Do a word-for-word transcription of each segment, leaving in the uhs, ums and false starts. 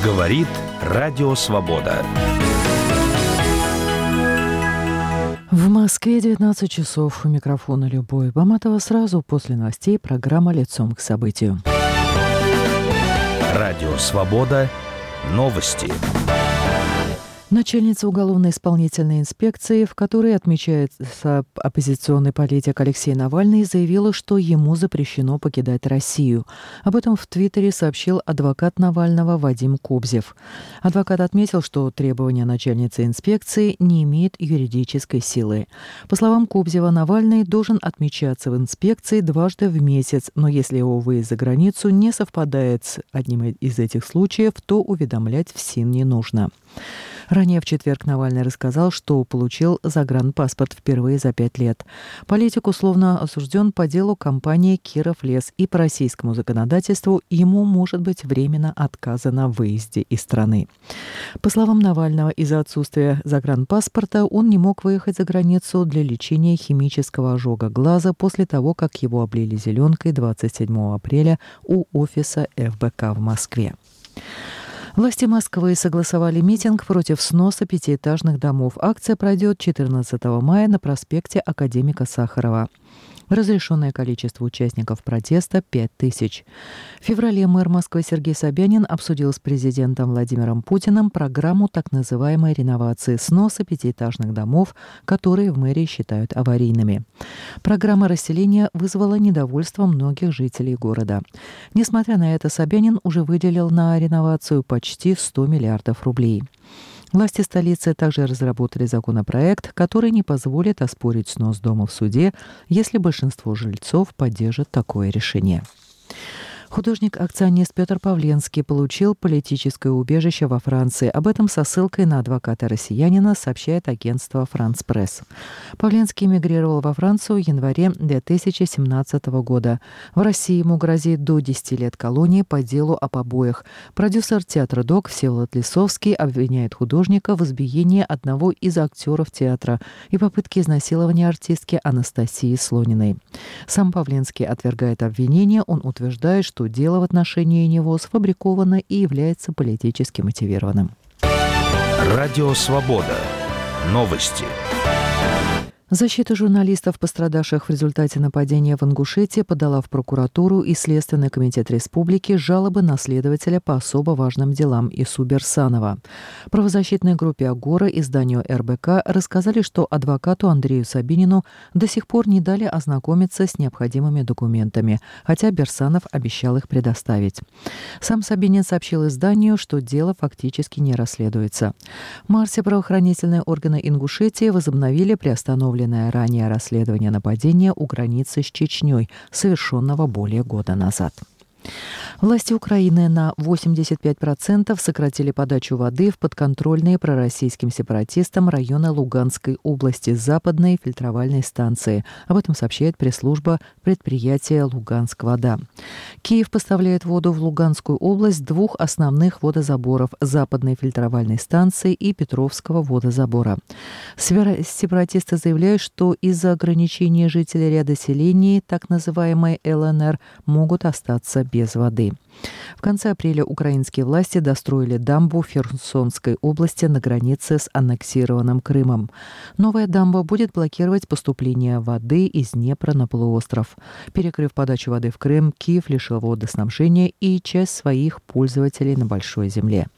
Говорит Радио Свобода. В Москве девятнадцать часов. У микрофона Любовь Баматова. Сразу после новостей программа «Лицом к событию». Радио Свобода. Новости. Начальница уголовно-исполнительной инспекции, в которой отмечается оппозиционный политик Алексей Навальный, заявила, что ему запрещено покидать Россию. Об этом в Твиттере сообщил адвокат Навального Вадим Кобзев. Адвокат отметил, что требование начальницы инспекции не имеет юридической силы. По словам Кобзева, Навальный должен отмечаться в инспекции дважды в месяц, но если его выезд за границу не совпадает с одним из этих случаев, то уведомлять ФСИН не нужно. Ранее в четверг Навальный рассказал, что получил загранпаспорт впервые за пять лет. Политик условно осужден по делу компании «Кировлес», и по российскому законодательству ему может быть временно отказано в выезде из страны. По словам Навального, из-за отсутствия загранпаспорта он не мог выехать за границу для лечения химического ожога глаза после того, как его облили зеленкой двадцать седьмого апреля у офиса эф бэ ка в Москве. Власти Москвы согласовали митинг против сноса пятиэтажных домов. Акция пройдет четырнадцатого мая на проспекте Академика Сахарова. Разрешенное количество участников протеста – пять тысяч. В феврале мэр Москвы Сергей Собянин обсудил с президентом Владимиром Путиным программу так называемой реновации сноса пятиэтажных домов, которые в мэрии считают аварийными. Программа расселения вызвала недовольство многих жителей города. Несмотря на это, Собянин уже выделил на реновацию почти сто миллиардов рублей. Власти столицы также разработали законопроект, который не позволит оспорить снос дома в суде, если большинство жильцов поддержит такое решение. Художник-акционист Петр Павленский получил политическое убежище во Франции. Об этом со ссылкой на адвоката-россиянина сообщает агентство «Франс Пресс». Павленский эмигрировал во Францию в январе две тысячи семнадцатого года. В России ему грозит до десяти лет колонии по делу о побоях. Продюсер театра «Док» Всеволод Лисовский обвиняет художника в избиении одного из актеров театра и попытке изнасилования артистки Анастасии Слониной. Сам Павленский отвергает обвинения. Он утверждает, что что дело в отношении него сфабриковано и является политически мотивированным. Радио Свобода. Новости. Защита журналистов, пострадавших в результате нападения в Ингушетии, подала в прокуратуру и Следственный комитет республики жалобы на следователя по особо важным делам Ису Берсанова. Правозащитной группе «Агора» изданию эр бэ ка рассказали, что адвокату Андрею Сабинину до сих пор не дали ознакомиться с необходимыми документами, хотя Берсанов обещал их предоставить. Сам Сабинин сообщил изданию, что дело фактически не расследуется. В марте правоохранительные органы Ингушетии возобновили приостановленное ранее расследование нападения у границы с Чечней, совершенного более года назад. Власти Украины на восемьдесят пять процентов сократили подачу воды в подконтрольные пророссийским сепаратистам районы Луганской области с западной фильтровальной станции. Об этом сообщает пресс-служба предприятия «Луганск-вода». Киев поставляет воду в Луганскую область двух основных водозаборов – западной фильтровальной станции и Петровского водозабора. Сепаратисты заявляют, что из-за ограничения жителей ряда селений, так называемой эл эн эр, могут остаться без воды. В конце апреля украинские власти достроили дамбу в Херсонской области на границе с аннексированным Крымом. Новая дамба будет блокировать поступление воды из Днепра на полуостров. Перекрыв подачу воды в Крым, Киев лишил водоснабжения и часть своих пользователей на Большой земле.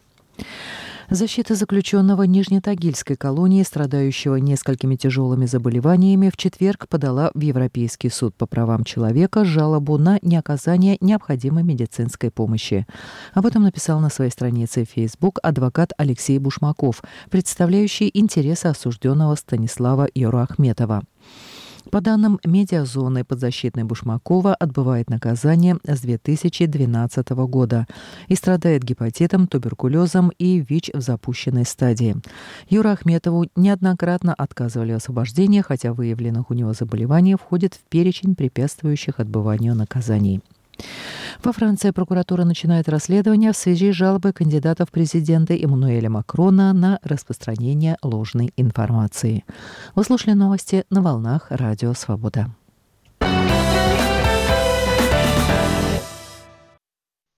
Защита заключенного Нижнетагильской колонии, страдающего несколькими тяжелыми заболеваниями, в четверг подала в Европейский суд по правам человека жалобу на неоказание необходимой медицинской помощи. Об этом написал на своей странице в Facebook адвокат Алексей Бушмаков, представляющий интересы осужденного Станислава Юрахметова. По данным медиазоны подзащитной Бушмакова, отбывает наказание с две тысячи двенадцатого года и страдает гепатитом, туберкулезом и ВИЧ в запущенной стадии. Юру Ахметову неоднократно отказывали в освобождении, хотя выявленных у него заболеваний входит в перечень препятствующих отбыванию наказаний. Во Франции прокуратура начинает расследование в связи с жалобой кандидата в президенты Эммануэля Макрона на распространение ложной информации. Вы слушали новости на волнах Радио Свобода.